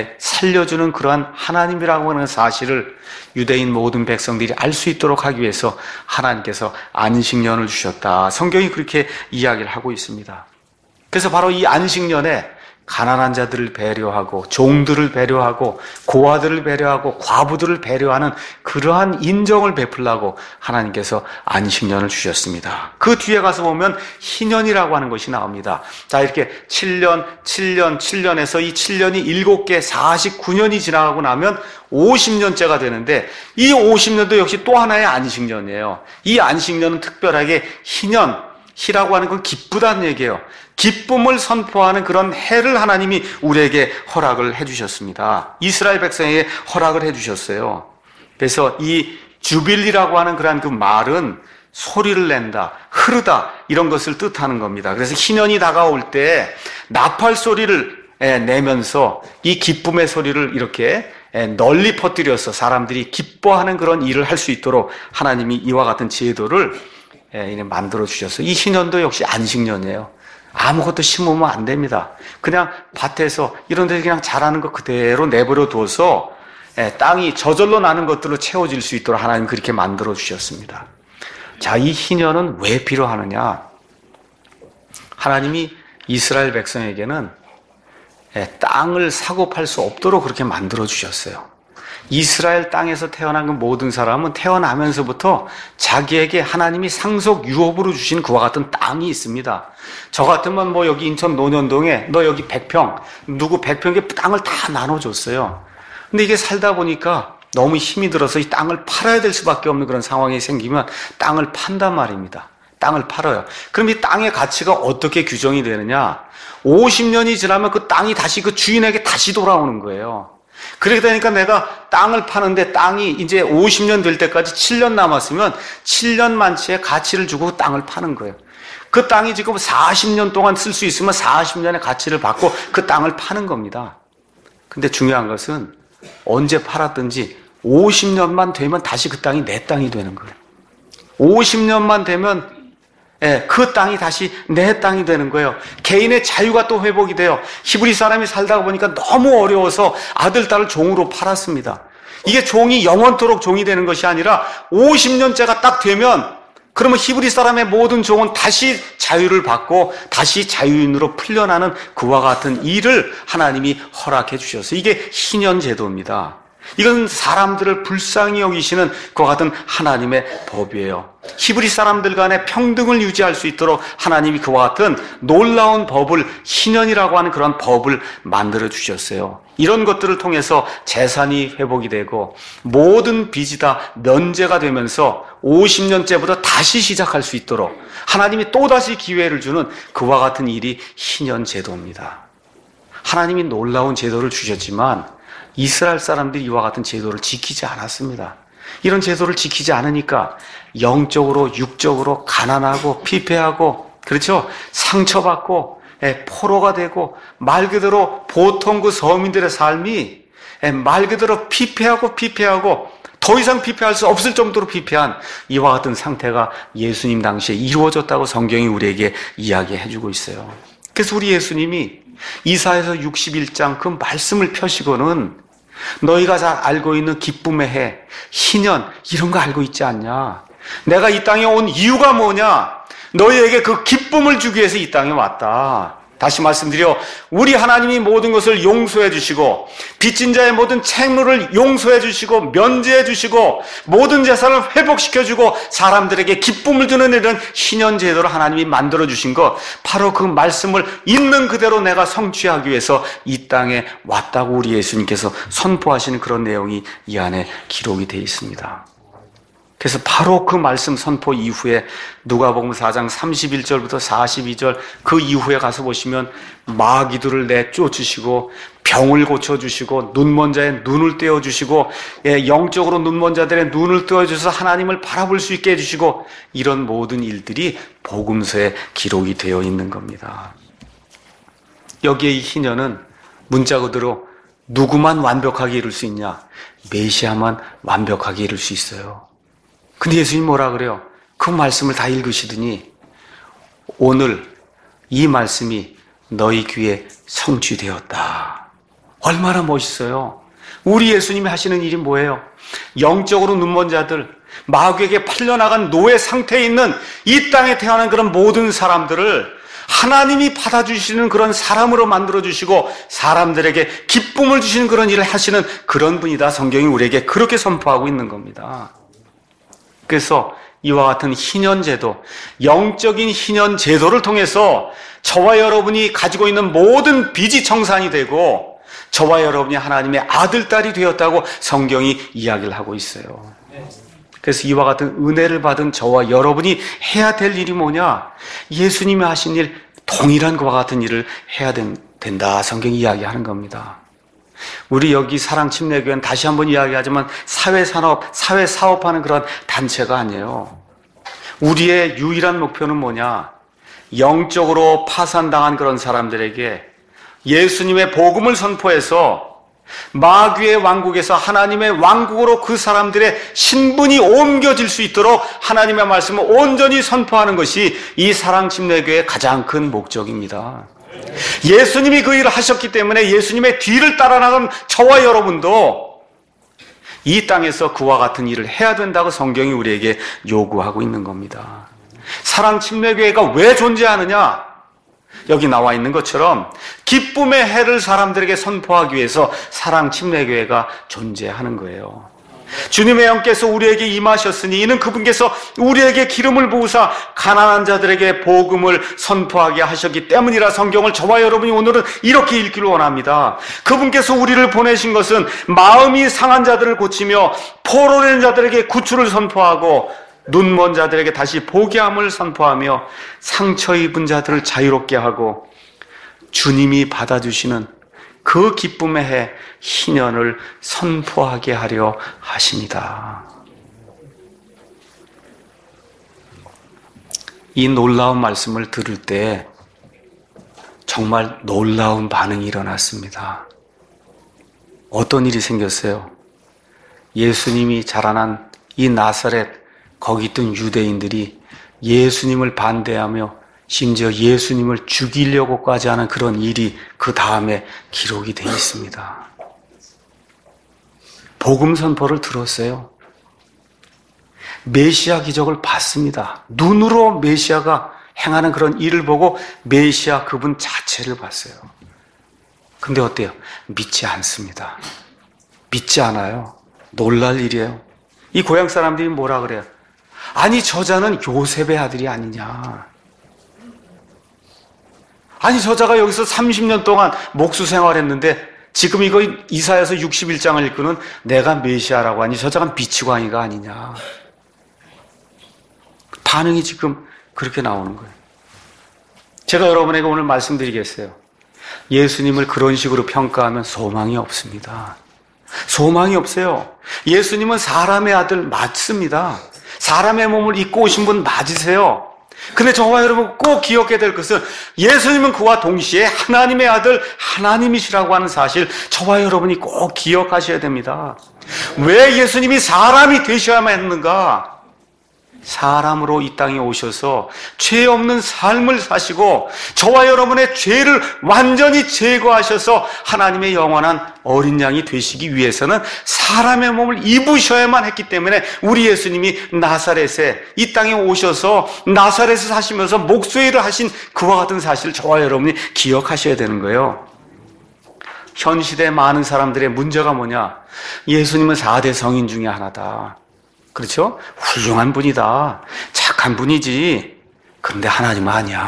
A: 살려주는 그러한 하나님이라고 하는 사실을 유대인 모든 백성들이 알 수 있도록 하기 위해서 하나님께서 안식년을 주셨다. 성경이 그렇게 이야기를 하고 있습니다. 그래서 바로 이 안식년에 가난한 자들을 배려하고 종들을 배려하고 고아들을 배려하고 과부들을 배려하는 그러한 인정을 베풀라고 하나님께서 안식년을 주셨습니다. 그 뒤에 가서 보면 희년이라고 하는 것이 나옵니다. 자, 이렇게 칠 년, 칠 년, 칠 년에서 이 칠 년이 일곱 개 사십구 년이 지나가고 나면 오십 년째가 되는데 이 오십 년도 역시 또 하나의 안식년이에요. 이 안식년은 특별하게 희년, 희라고 하는 건 기쁘다는 얘기예요. 기쁨을 선포하는 그런 해를 하나님이 우리에게 허락을 해주셨습니다. 이스라엘 백성에게 허락을 해주셨어요. 그래서 이 주빌리라고 하는 그러한 그 말은 소리를 낸다, 흐르다 이런 것을 뜻하는 겁니다. 그래서 희년이 다가올 때 나팔 소리를 내면서 이 기쁨의 소리를 이렇게 널리 퍼뜨려서 사람들이 기뻐하는 그런 일을 할 수 있도록 하나님이 이와 같은 제도를 만들어 주셨어요. 이 희년도 역시 안식년이에요. 아무것도 심으면 안 됩니다. 그냥 밭에서 이런 데서 그냥 자라는 거 그대로 내버려 둬서 땅이 저절로 나는 것들로 채워질 수 있도록 하나님 그렇게 만들어 주셨습니다. 자, 이 희년은 왜 필요하느냐? 하나님이 이스라엘 백성에게는 땅을 사고 팔 수 없도록 그렇게 만들어 주셨어요. 이스라엘 땅에서 태어난 그 모든 사람은 태어나면서부터 자기에게 하나님이 상속 유업으로 주신 그와 같은 땅이 있습니다. 저 같으면 뭐 여기 인천 논현동에 너 여기 백 평, 누구 백 평의 땅을 다 나눠줬어요. 근데 이게 살다 보니까 너무 힘이 들어서 이 땅을 팔아야 될 수밖에 없는 그런 상황이 생기면 땅을 판단 말입니다. 땅을 팔아요. 그럼 이 땅의 가치가 어떻게 규정이 되느냐? 오십 년이 지나면 그 땅이 다시 그 주인에게 다시 돌아오는 거예요. 그렇게 되니까 내가 땅을 파는데 땅이 이제 오십 년 될 때까지 칠 년 남았으면 칠 년 만치의 가치를 주고 땅을 파는 거예요. 그 땅이 지금 사십 년 동안 쓸 수 있으면 사십 년의 가치를 받고 그 땅을 파는 겁니다. 근데 중요한 것은 언제 팔았든지 오십 년만 되면 다시 그 땅이 내 땅이 되는 거예요. 오십 년만 되면 예, 그 땅이 다시 내 땅이 되는 거예요. 개인의 자유가 또 회복이 돼요. 히브리 사람이 살다가 보니까 너무 어려워서 아들, 딸을 종으로 팔았습니다. 이게 종이 영원토록 종이 되는 것이 아니라 오십 년째가 딱 되면 그러면 히브리 사람의 모든 종은 다시 자유를 받고 다시 자유인으로 풀려나는 그와 같은 일을 하나님이 허락해 주셨어요. 이게 희년 제도입니다. 이건 사람들을 불쌍히 여기시는 그와 같은 하나님의 법이에요. 히브리 사람들 간의 평등을 유지할 수 있도록 하나님이 그와 같은 놀라운 법을, 희년이라고 하는 그런 법을 만들어 주셨어요. 이런 것들을 통해서 재산이 회복이 되고 모든 빚이 다 면제가 되면서 오십 년째부터 다시 시작할 수 있도록 하나님이 또다시 기회를 주는 그와 같은 일이 희년 제도입니다. 하나님이 놀라운 제도를 주셨지만 이스라엘 사람들이 이와 같은 제도를 지키지 않았습니다. 이런 제도를 지키지 않으니까 영적으로 육적으로 가난하고 피폐하고, 그렇죠? 상처받고 포로가 되고, 말 그대로 보통 그 서민들의 삶이 말 그대로 피폐하고 피폐하고 더 이상 피폐할 수 없을 정도로 피폐한 이와 같은 상태가 예수님 당시에 이루어졌다고 성경이 우리에게 이야기해주고 있어요. 그래서 우리 예수님이 이사야서 육십일 장 그 말씀을 펴시고는 너희가 잘 알고 있는 기쁨의 해, 희년, 이런 거 알고 있지 않냐? 내가 이 땅에 온 이유가 뭐냐? 너희에게 그 기쁨을 주기 위해서 이 땅에 왔다. 다시 말씀드려, 우리 하나님이 모든 것을 용서해 주시고, 빚진 자의 모든 책무를 용서해 주시고, 면제해 주시고, 모든 재산을 회복시켜 주고, 사람들에게 기쁨을 주는 이런 희년 제도를 하나님이 만들어 주신 것, 바로 그 말씀을 있는 그대로 내가 성취하기 위해서 이 땅에 왔다고 우리 예수님께서 선포하시는 그런 내용이 이 안에 기록이 되어 있습니다. 그래서 바로 그 말씀 선포 이후에 누가복음 사 장 삼십일 절부터 사십이 절 그 이후에 가서 보시면 마귀들을 내쫓으시고 병을 고쳐주시고 눈먼 자의 눈을 떼어주시고, 예, 영적으로 눈먼 자들의 눈을 떼어주셔서 하나님을 바라볼 수 있게 해주시고, 이런 모든 일들이 복음서에 기록이 되어 있는 겁니다. 여기에 이 희년은 문자 그대로 누구만 완벽하게 이룰 수 있냐? 메시아만 완벽하게 이룰 수 있어요. 근데 예수님이 뭐라 그래요? 그 말씀을 다 읽으시더니 오늘 이 말씀이 너희 귀에 성취되었다. 얼마나 멋있어요. 우리 예수님이 하시는 일이 뭐예요? 영적으로 눈먼 자들, 마귀에게 팔려나간 노예 상태에 있는 이 땅에 태어난 그런 모든 사람들을 하나님이 받아주시는 그런 사람으로 만들어주시고 사람들에게 기쁨을 주시는 그런 일을 하시는 그런 분이다. 성경이 우리에게 그렇게 선포하고 있는 겁니다. 그래서 이와 같은 희년제도, 영적인 희년제도를 통해서 저와 여러분이 가지고 있는 모든 빚이 청산이 되고 저와 여러분이 하나님의 아들, 딸이 되었다고 성경이 이야기를 하고 있어요. 그래서 이와 같은 은혜를 받은 저와 여러분이 해야 될 일이 뭐냐? 예수님이 하신 일, 동일한 그와 같은 일을 해야 된다. 성경이 이야기하는 겁니다. 우리 여기 사랑침례교회는 다시 한번 이야기하지만 사회산업, 사회사업하는 그런 단체가 아니에요. 우리의 유일한 목표는 뭐냐? 영적으로 파산당한 그런 사람들에게 예수님의 복음을 선포해서 마귀의 왕국에서 하나님의 왕국으로 그 사람들의 신분이 옮겨질 수 있도록 하나님의 말씀을 온전히 선포하는 것이 이 사랑침례교회의 가장 큰 목적입니다. 예수님이 그 일을 하셨기 때문에 예수님의 뒤를 따라 나간 저와 여러분도 이 땅에서 그와 같은 일을 해야 된다고 성경이 우리에게 요구하고 있는 겁니다. 사랑침례교회가 왜 존재하느냐? 여기 나와 있는 것처럼 기쁨의 해를 사람들에게 선포하기 위해서 사랑침례교회가 존재하는 거예요. 주님의 영께서 우리에게 임하셨으니 이는 그분께서 우리에게 기름을 부으사 가난한 자들에게 복음을 선포하게 하셨기 때문이라. 성경을 저와 여러분이 오늘은 이렇게 읽기를 원합니다. 그분께서 우리를 보내신 것은 마음이 상한 자들을 고치며 포로된 자들에게 구출을 선포하고 눈먼 자들에게 다시 보게 함을 선포하며 상처 입은 자들을 자유롭게 하고 주님이 받아주시는 그 기쁨의 해 희년을 선포하게 하려 하십니다. 이 놀라운 말씀을 들을 때 정말 놀라운 반응이 일어났습니다. 어떤 일이 생겼어요? 예수님이 자라난 이 나사렛, 거기 있던 유대인들이 예수님을 반대하며 심지어 예수님을 죽이려고까지 하는 그런 일이 그 다음에 기록이 되어 있습니다. 복음 선포를 들었어요. 메시아 기적을 봤습니다. 눈으로 메시아가 행하는 그런 일을 보고 메시아 그분 자체를 봤어요. 근데 어때요? 믿지 않습니다. 믿지 않아요. 놀랄 일이에요. 이 고향 사람들이 뭐라 그래요? 아니 저자는 요셉의 아들이 아니냐. 아니 저자가 여기서 삼십 년 동안 목수 생활했는데 지금 이거 이사야서 육십일 장을 읽고는 내가 메시아라고 하니 저자가 미치광이가 아니냐. 반응이 지금 그렇게 나오는 거예요. 제가 여러분에게 오늘 말씀드리겠어요. 예수님을 그런 식으로 평가하면 소망이 없습니다. 소망이 없어요. 예수님은 사람의 아들 맞습니다. 사람의 몸을 입고 오신 분 맞으세요. 근데 저와 여러분 꼭 기억해야 될 것은 예수님은 그와 동시에 하나님의 아들 하나님이시라고 하는 사실, 저와 여러분이 꼭 기억하셔야 됩니다. 왜 예수님이 사람이 되셔야만 했는가? 사람으로 이 땅에 오셔서 죄 없는 삶을 사시고 저와 여러분의 죄를 완전히 제거하셔서 하나님의 영원한 어린 양이 되시기 위해서는 사람의 몸을 입으셔야만 했기 때문에 우리 예수님이 나사렛에 이 땅에 오셔서 나사렛에 사시면서 목수일을 하신 그와 같은 사실을 저와 여러분이 기억하셔야 되는 거예요. 현 시대 많은 사람들의 문제가 뭐냐? 예수님은 사 대 성인 중에 하나다. 그렇죠? 훌륭한 분이다. 착한 분이지. 그런데 하나님은 아니야.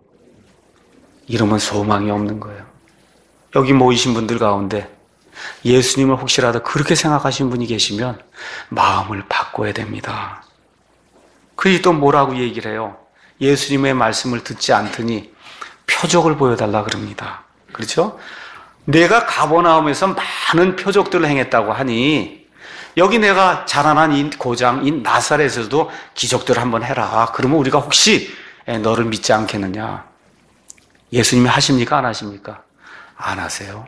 A: 이러면 소망이 없는 거예요. 여기 모이신 분들 가운데 예수님을 혹시라도 그렇게 생각하신 분이 계시면 마음을 바꿔야 됩니다. 그리 또 뭐라고 얘기를 해요? 예수님의 말씀을 듣지 않더니 표적을 보여달라 그럽니다. 그렇죠? 내가 가버나움에서 많은 표적들을 행했다고 하니 여기 내가 자라난 이 고장, 이 나사렛에서도 기적들을 한번 해라. 그러면 우리가 혹시 너를 믿지 않겠느냐? 예수님이 하십니까? 안 하십니까? 안 하세요.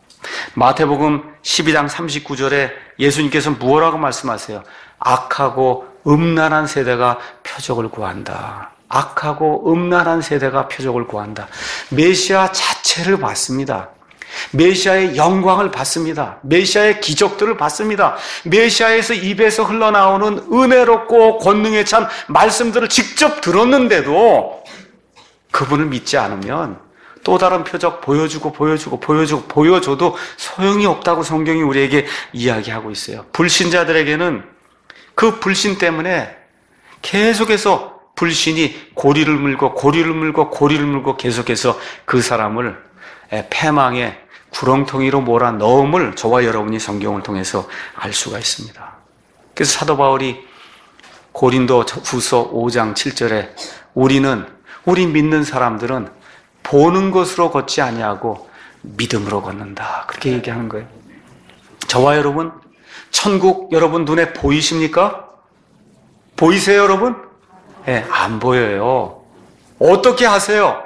A: 마태복음 십이 장 삼십구 절에 예수님께서 무엇라고 말씀하세요? 악하고 음란한 세대가 표적을 구한다. 악하고 음란한 세대가 표적을 구한다. 메시아 자체를 받습니다. 메시아의 영광을 받습니다. 메시아의 기적들을 받습니다. 메시아에서 입에서 흘러나오는 은혜롭고 권능에 찬 말씀들을 직접 들었는데도 그분을 믿지 않으면 또 다른 표적 보여주고 보여주고 보여주고 보여줘도 소용이 없다고 성경이 우리에게 이야기하고 있어요. 불신자들에게는 그 불신 때문에 계속해서 불신이 고리를 물고 고리를 물고 고리를 물고 계속해서 그 사람을 패망의 구렁텅이로 몰아넣음을 저와 여러분이 성경을 통해서 알 수가 있습니다. 그래서 사도 바울이 고린도 후서 오 장 칠 절에 우리는 우리 믿는 사람들은 보는 것으로 걷지 아니하고 믿음으로 걷는다. 그렇게 얘기하는 거예요. 저와 여러분, 천국 여러분 눈에 보이십니까? 보이세요, 여러분? 네, 안 보여요. 어떻게 하세요?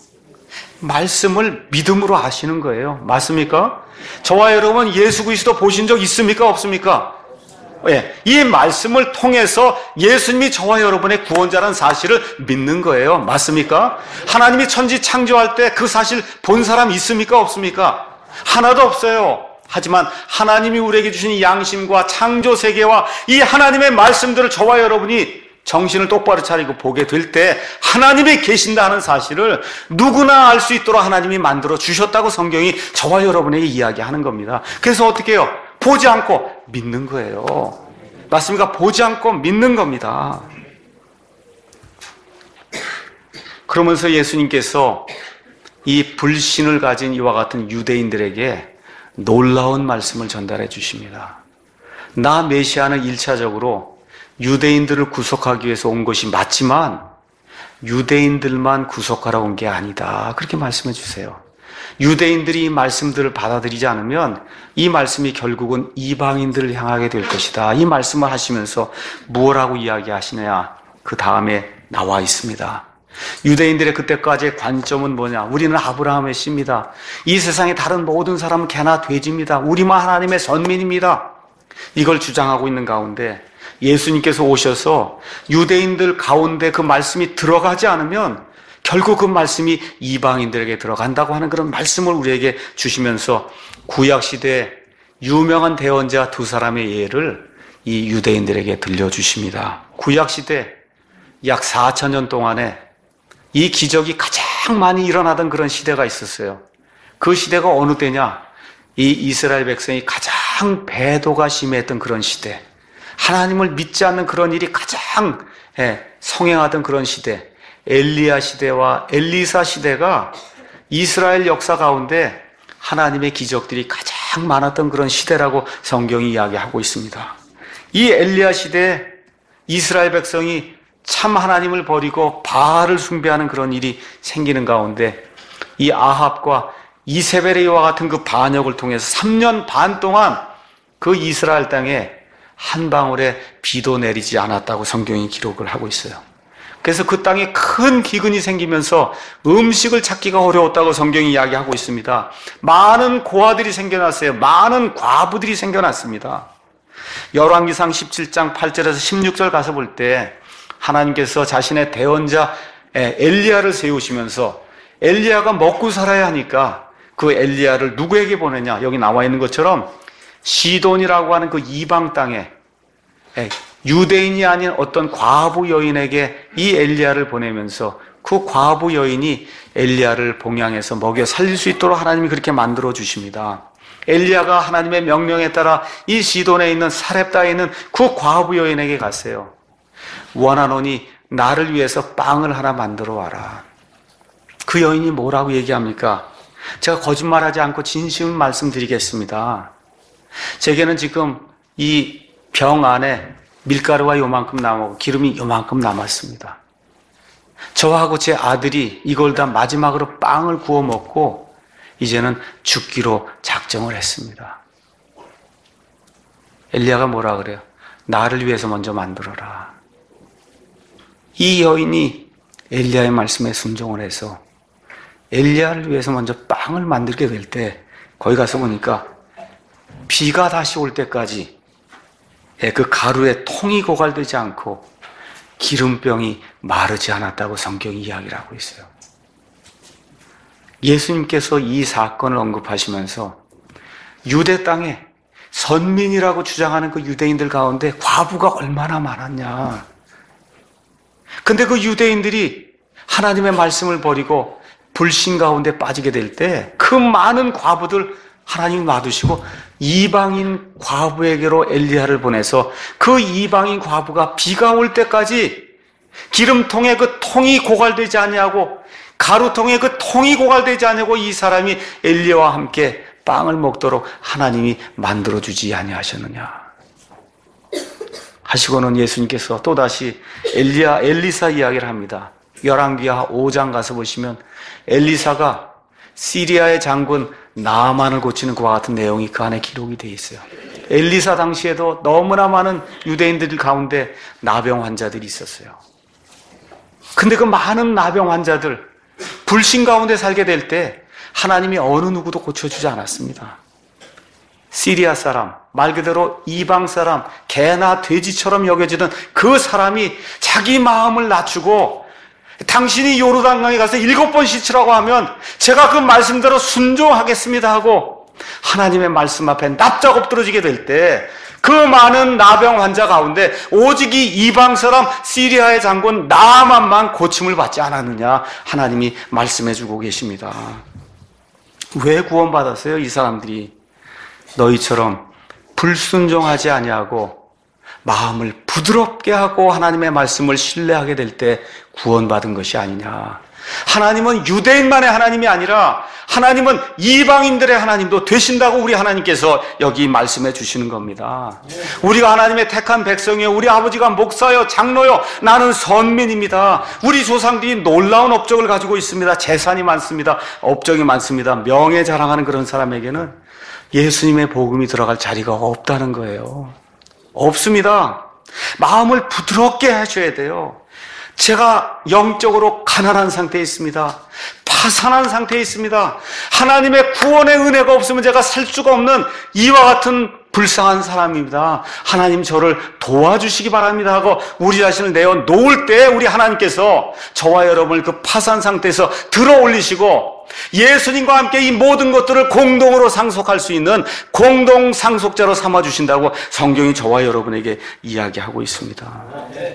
A: 말씀을 믿음으로 하시는 거예요. 맞습니까? 저와 여러분 예수 그리스도 보신 적 있습니까? 없습니까? 예, 이 말씀을 통해서 예수님이 저와 여러분의 구원자라는 사실을 믿는 거예요. 맞습니까? 하나님이 천지 창조할 때 그 사실 본 사람 있습니까? 없습니까? 하나도 없어요. 하지만 하나님이 우리에게 주신 양심과 창조 세계와 이 하나님의 말씀들을 저와 여러분이 정신을 똑바로 차리고 보게 될 때 하나님이 계신다 하는 사실을 누구나 알 수 있도록 하나님이 만들어 주셨다고 성경이 저와 여러분에게 이야기하는 겁니다. 그래서 어떻게 해요? 보지 않고 믿는 거예요. 맞습니까? 보지 않고 믿는 겁니다. 그러면서 예수님께서 이 불신을 가진 이와 같은 유대인들에게 놀라운 말씀을 전달해 주십니다. 나 메시아는 일차적으로 유대인들을 구속하기 위해서 온 것이 맞지만 유대인들만 구속하러 온 게 아니다. 그렇게 말씀해 주세요. 유대인들이 이 말씀들을 받아들이지 않으면 이 말씀이 결국은 이방인들을 향하게 될 것이다. 이 말씀을 하시면서 무엇라고 이야기하시느냐? 그 다음에 나와 있습니다. 유대인들의 그때까지의 관점은 뭐냐? 우리는 아브라함의 씨입니다. 이 세상의 다른 모든 사람은 개나 돼지입니다. 우리만 하나님의 선민입니다. 이걸 주장하고 있는 가운데 예수님께서 오셔서 유대인들 가운데 그 말씀이 들어가지 않으면 결국 그 말씀이 이방인들에게 들어간다고 하는 그런 말씀을 우리에게 주시면서 구약시대에 유명한 대언자 두 사람의 예를 이 유대인들에게 들려주십니다. 구약시대 약 사천 년 동안에 이 기적이 가장 많이 일어나던 그런 시대가 있었어요. 그 시대가 어느 때냐? 이 이스라엘 백성이 가장 배도가 심했던 그런 시대, 하나님을 믿지 않는 그런 일이 가장 성행하던 그런 시대, 엘리야 시대와 엘리사 시대가 이스라엘 역사 가운데 하나님의 기적들이 가장 많았던 그런 시대라고 성경이 이야기하고 있습니다. 이 엘리야 시대에 이스라엘 백성이 참 하나님을 버리고 바알을 숭배하는 그런 일이 생기는 가운데 이 아합과 이세벨의 이와 같은 그 반역을 통해서 삼 년 반 동안 그 이스라엘 땅에 한 방울의 비도 내리지 않았다고 성경이 기록을 하고 있어요. 그래서 그 땅에 큰 기근이 생기면서 음식을 찾기가 어려웠다고 성경이 이야기하고 있습니다. 많은 고아들이 생겨났어요. 많은 과부들이 생겨났습니다. 열왕기상 십칠 장 팔 절에서 십육 절 가서 볼 때 하나님께서 자신의 대언자 엘리야를 세우시면서 엘리야가 먹고 살아야 하니까 그 엘리야를 누구에게 보내냐? 여기 나와 있는 것처럼 시돈이라고 하는 그 이방 땅에 유대인이 아닌 어떤 과부 여인에게 이 엘리야를 보내면서 그 과부 여인이 엘리야를 봉양해서 먹여 살릴 수 있도록 하나님이 그렇게 만들어 주십니다. 엘리야가 하나님의 명령에 따라 이 시돈에 있는 사렙다에 있는 그 과부 여인에게 갔어요. 원하노니 나를 위해서 빵을 하나 만들어 와라. 그 여인이 뭐라고 얘기합니까? 제가 거짓말하지 않고 진심을 말씀드리겠습니다. 제게는 지금 이 병 안에 밀가루가 요만큼 남았고 기름이 요만큼 남았습니다. 저하고 제 아들이 이걸 다 마지막으로 빵을 구워 먹고 이제는 죽기로 작정을 했습니다. 엘리야가 뭐라 그래요? 나를 위해서 먼저 만들어라. 이 여인이 엘리야의 말씀에 순종을 해서 엘리야를 위해서 먼저 빵을 만들게 될 때 거기 가서 보니까 비가 다시 올 때까지 그 가루에 통이 고갈되지 않고 기름병이 마르지 않았다고 성경이 이야기를 하고 있어요. 예수님께서 이 사건을 언급하시면서 유대 땅에 선민이라고 주장하는 그 유대인들 가운데 과부가 얼마나 많았냐. 근데 그 유대인들이 하나님의 말씀을 버리고 불신 가운데 빠지게 될 때 그 많은 과부들 하나님 놔두시고 이방인 과부에게로 엘리야를 보내서 그 이방인 과부가 비가 올 때까지 기름통에 그 통이 고갈되지 아니하고 가루통에 그 통이 고갈되지 아니하고 이 사람이 엘리야와 함께 빵을 먹도록 하나님이 만들어주지 아니하셨느냐 하시고는 예수님께서 또다시 엘리야, 엘리사 이야기를 합니다. 열왕기하 오 장 가서 보시면 엘리사가 시리아의 장군 나아만을 고치는 그와 같은 내용이 그 안에 기록이 되어 있어요. 엘리사 당시에도 너무나 많은 유대인들 가운데 나병 환자들이 있었어요. 근데 그 많은 나병 환자들 불신 가운데 살게 될 때 하나님이 어느 누구도 고쳐주지 않았습니다. 시리아 사람, 말 그대로 이방 사람, 개나 돼지처럼 여겨지던 그 사람이 자기 마음을 낮추고 당신이 요르단강에 가서 일곱 번 씻으라고 하면 제가 그 말씀대로 순종하겠습니다 하고 하나님의 말씀 앞에 납작 엎드러지게 될 때 그 많은 나병 환자 가운데 오직 이 이방 사람 시리아의 장군 나아만만 고침을 받지 않았느냐 하나님이 말씀해 주고 계십니다. 왜 구원받았어요? 이 사람들이 너희처럼 불순종하지 아니하고 마음을 부드럽게 하고 하나님의 말씀을 신뢰하게 될 때 구원받은 것이 아니냐. 하나님은 유대인만의 하나님이 아니라 하나님은 이방인들의 하나님도 되신다고 우리 하나님께서 여기 말씀해 주시는 겁니다. 우리가 하나님의 택한 백성이요, 우리 아버지가 목사요, 장로요, 나는 선민입니다. 우리 조상들이 놀라운 업적을 가지고 있습니다. 재산이 많습니다. 업적이 많습니다. 명예 자랑하는 그런 사람에게는 예수님의 복음이 들어갈 자리가 없다는 거예요. 없습니다. 마음을 부드럽게 하셔야 돼요. 제가 영적으로 가난한 상태에 있습니다. 파산한 상태에 있습니다. 하나님의 구원의 은혜가 없으면 제가 살 수가 없는 이와 같은 불쌍한 사람입니다. 하나님 저를 도와주시기 바랍니다 하고 우리 자신을 내어 놓을 때 우리 하나님께서 저와 여러분을 그 파산 상태에서 들어 올리시고 예수님과 함께 이 모든 것들을 공동으로 상속할 수 있는 공동 상속자로 삼아주신다고 성경이 저와 여러분에게 이야기하고 있습니다.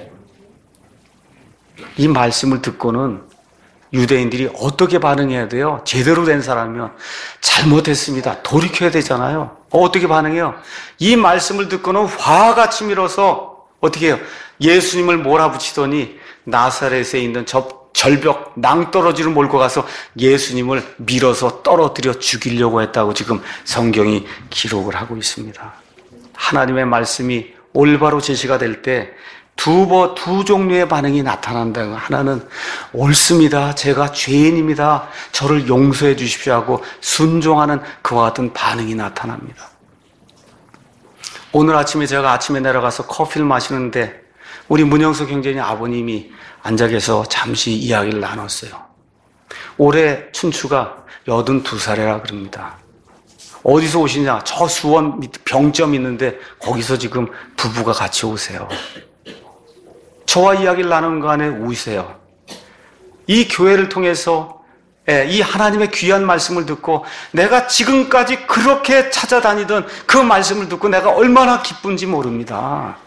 A: 이 말씀을 듣고는 유대인들이 어떻게 반응해야 돼요? 제대로 된 사람이면 잘못했습니다. 돌이켜야 되잖아요. 어떻게 반응해요? 이 말씀을 듣고는 화가 치밀어서 어떻게 해요? 예수님을 몰아붙이더니 나사렛에 있는 저 절벽 낭떠러지를 몰고 가서 예수님을 밀어서 떨어뜨려 죽이려고 했다고 지금 성경이 기록을 하고 있습니다. 하나님의 말씀이 올바로 제시가 될 때 두 번, 두 종류의 반응이 나타난다는 거. 하나는 옳습니다. 제가 죄인입니다. 저를 용서해 주십시오 하고 순종하는 그와 같은 반응이 나타납니다. 오늘 아침에 제가 아침에 내려가서 커피를 마시는데 우리 문영석 형제님 아버님이 앉아 계셔서 잠시 이야기를 나눴어요. 올해 춘추가 여든두 살이라 그럽니다. 어디서 오시냐? 저 수원 밑 병점 있는데 거기서 지금 부부가 같이 오세요. 저와 이야기를 나누는 거 안에 우세요. 이 교회를 통해서 이 하나님의 귀한 말씀을 듣고 내가 지금까지 그렇게 찾아다니던 그 말씀을 듣고 내가 얼마나 기쁜지 모릅니다.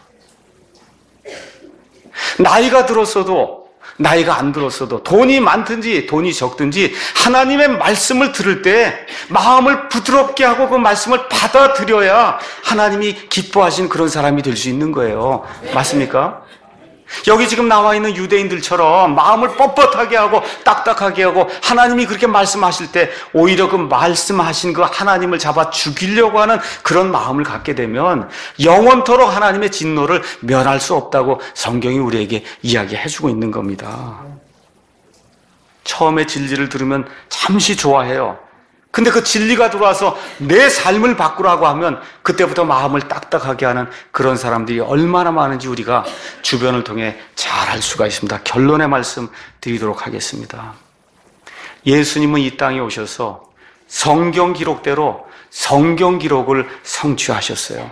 A: 나이가 들었어도 나이가 안 들었어도 돈이 많든지 돈이 적든지 하나님의 말씀을 들을 때 마음을 부드럽게 하고 그 말씀을 받아들여야 하나님이 기뻐하신 그런 사람이 될 수 있는 거예요. 맞습니까? 여기 지금 나와 있는 유대인들처럼 마음을 뻣뻣하게 하고 딱딱하게 하고 하나님이 그렇게 말씀하실 때 오히려 그 말씀하신 그 하나님을 잡아 죽이려고 하는 그런 마음을 갖게 되면 영원토록 하나님의 진노를 면할 수 없다고 성경이 우리에게 이야기해주고 있는 겁니다. 처음에 진리를 들으면 잠시 좋아해요. 근데 그 진리가 들어와서 내 삶을 바꾸라고 하면 그때부터 마음을 딱딱하게 하는 그런 사람들이 얼마나 많은지 우리가 주변을 통해 잘 알 수가 있습니다. 결론의 말씀 드리도록 하겠습니다. 예수님은 이 땅에 오셔서 성경 기록대로 성경 기록을 성취하셨어요.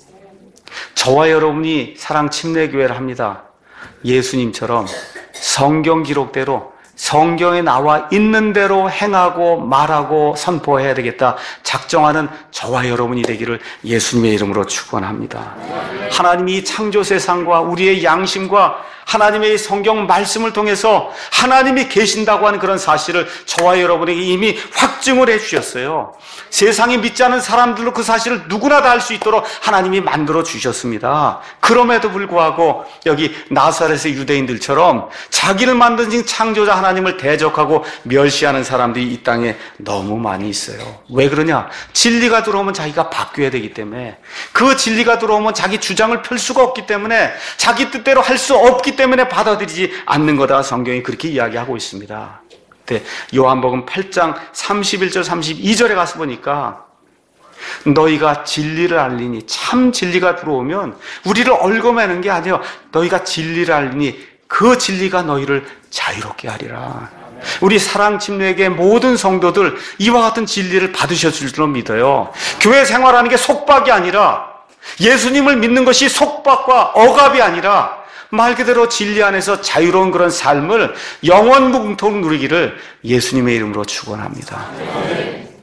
A: 저와 여러분이 사랑 침례교회를 합니다. 예수님처럼 성경 기록대로 성경에 나와 있는 대로 행하고 말하고 선포해야 되겠다 작정하는 저와 여러분이 되기를 예수님의 이름으로 축원합니다. 하나님이 창조 세상과 우리의 양심과 하나님의 성경 말씀을 통해서 하나님이 계신다고 하는 그런 사실을 저와 여러분에게 이미 확증을 해주셨어요. 세상이 믿지 않은 사람들로 그 사실을 누구나 다 알 수 있도록 하나님이 만들어 주셨습니다. 그럼에도 불구하고 여기 나사렛의 유대인들처럼 자기를 만드신 창조자 하나님을 대적하고 멸시하는 사람들이 이 땅에 너무 많이 있어요. 왜 그러냐? 진리가 들어오면 자기가 바뀌어야 되기 때문에, 그 진리가 들어오면 자기 주장을 펼 수가 없기 때문에, 자기 뜻대로 할 수 없기 때문에 받아들이지 않는 거다. 성경이 그렇게 이야기하고 있습니다. 네, 요한복음 팔 장 삼십일 절 삼십이 절에 가서 보니까 너희가 진리를 알리니, 참 진리가 들어오면 우리를 얽어매는 게 아니에요. 너희가 진리를 알리니 그 진리가 너희를 자유롭게 하리라. 우리 사랑 침례교회 모든 성도들 이와 같은 진리를 받으셨을 줄로 믿어요. 교회 생활하는 게 속박이 아니라, 예수님을 믿는 것이 속박과 억압이 아니라 말 그대로 진리 안에서 자유로운 그런 삶을 영원무궁토록 누리기를 예수님의 이름으로 축원합니다.